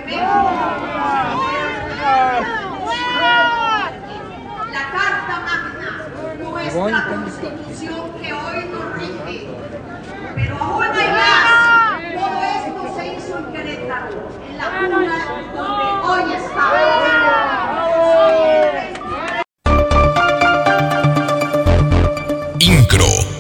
La Carta Magna, nuestra Constitución que hoy nos rige. Pero aún hay más. Todo esto se hizo en Querétaro, en la cuna donde hoy estamos. INCRO